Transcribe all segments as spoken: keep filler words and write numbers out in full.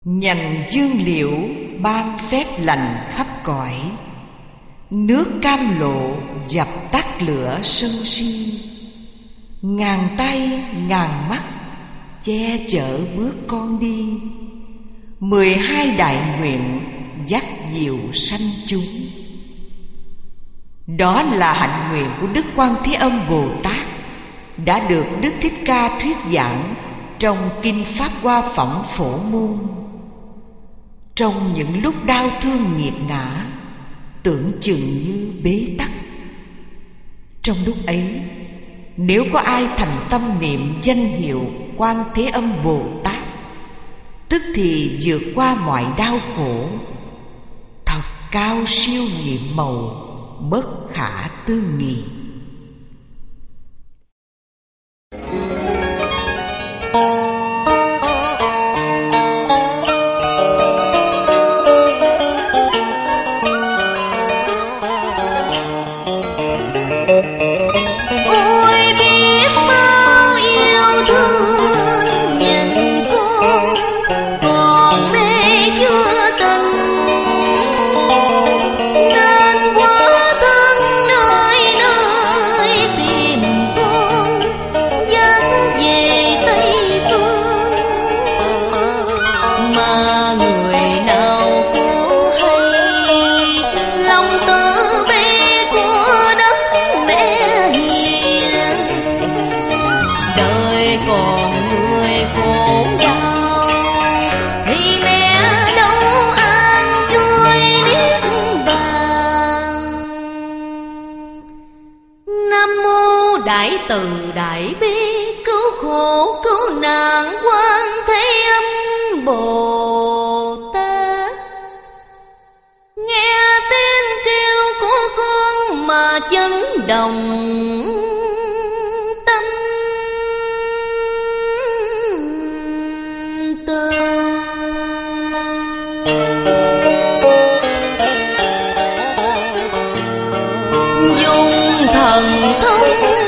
Nhành dương liễu ban phép lành khắp cõi, nước cam lộ dập tắt lửa sân si. Ngàn tay ngàn mắt che chở bước con đi, mười hai đại nguyện dắt diệu sanh chúng. Đó là hạnh nguyện của Đức Quan Thế Âm Bồ Tát, đã được Đức Thích Ca thuyết giảng trong Kinh Pháp Hoa Phẩm Phổ Môn. Trong những lúc đau thương nghiệt ngã, tưởng chừng như bế tắc, trong lúc ấy, nếu có ai thành tâm niệm danh hiệu Quan Thế Âm Bồ Tát, tức thì vượt qua mọi đau khổ, thật cao siêu nhiệm màu, bất khả tư nghị. Từ đại bi cứu khổ cứu nạn Quan Thế Âm Bồ Tát, nghe tiếng kêu của con mà chấn động tâm tư. Dùng thần thông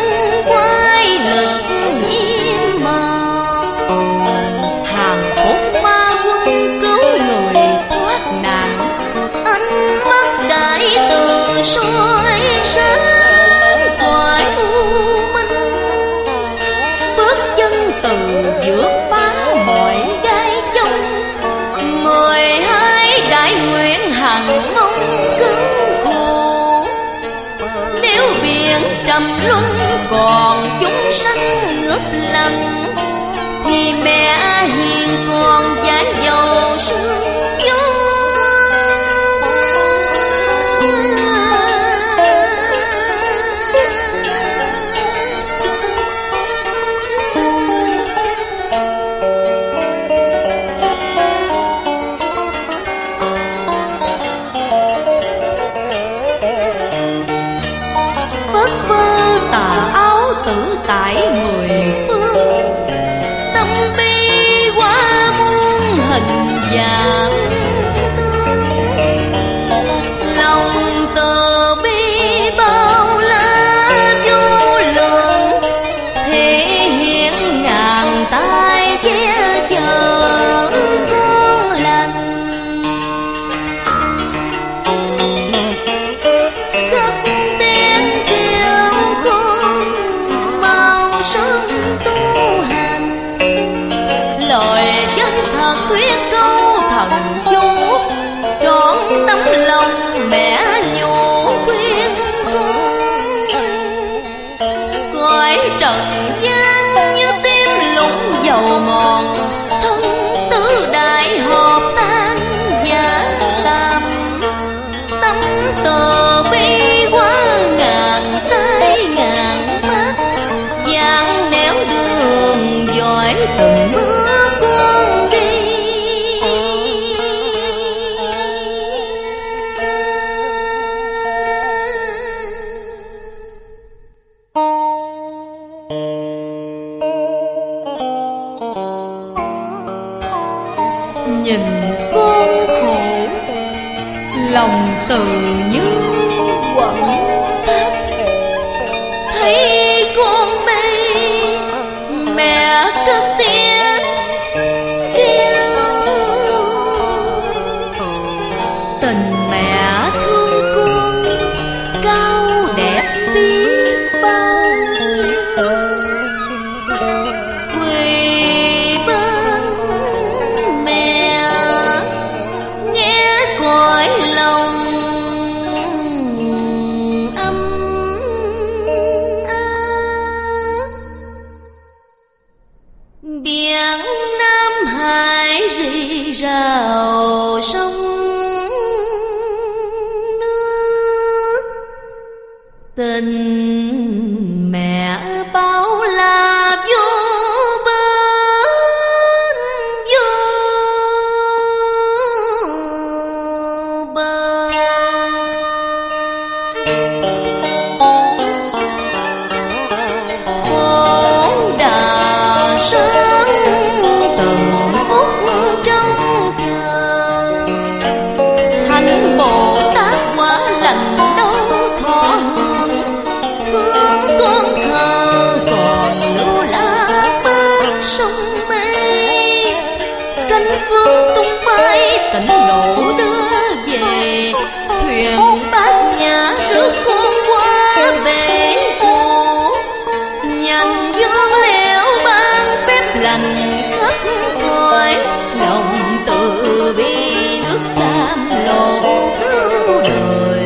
soi sáng cõi u minh, bước chân từ vượt phá mọi gai chông, mười hai đại nguyện hằng mong cứu khổ. Nếu biển trầm luân còn chúng sanh ngấp lặng, thì mẹ hiền còn dáng dầu sương gió. Tại mười phương tâm bi qua muôn hình dạng tương, lòng từ bi bao la vô lượng, thể hiện ngàn tay che chở con lành. Cất tiếng kêu con sớm tu hành, lời chân thật thuyết câu thần chú, trọn tấm lòng mẹ nhủ khuyên con. Cõi trần gian như tim lũng dầu mòn, thân tứ đại hợp tan giả tam, tâm từ bi qua ngàn tay ngàn mắt, dáng nẻo đường dõi từng bước con đi. Nhìn con khổ, lòng từ như quặn thắt, thấy con mê mẹ cất tiếng kêu cánh phương tung bay, tỉnh lộ đưa về. Thuyền bát nhã rước con qua bể khổ, nhành dương lẽo ban phép lành khắp cõi. Lòng từ bi nước cam lộ cứu đời.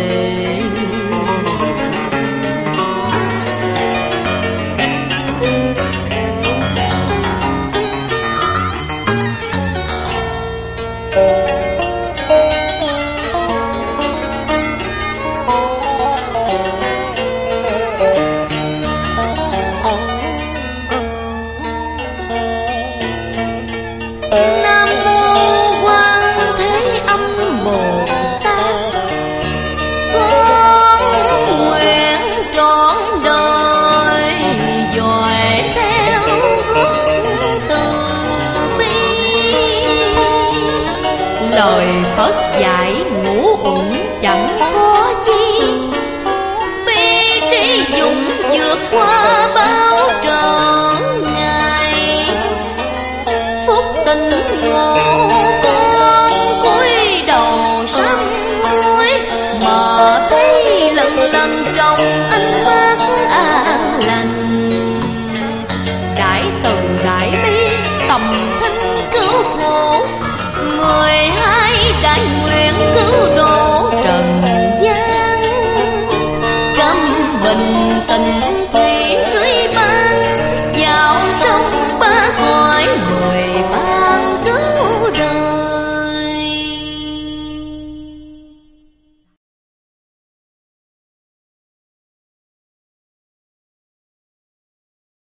Nam mô Quan Thế Âm Bồ Tát, con nguyện trọn đời dõi theo hướng từ bi. Lời Phật dạy ngũ uẩn chẳng có chi, bi trí dũng vượt qua bao trở ngại. Phúc tình ngộ con cúi đầu sám hối, mà thấy lần lần trong ánh mắt an lành. Đại từ đại bi tầm thinh cứu khổ, mười hai đại nguyện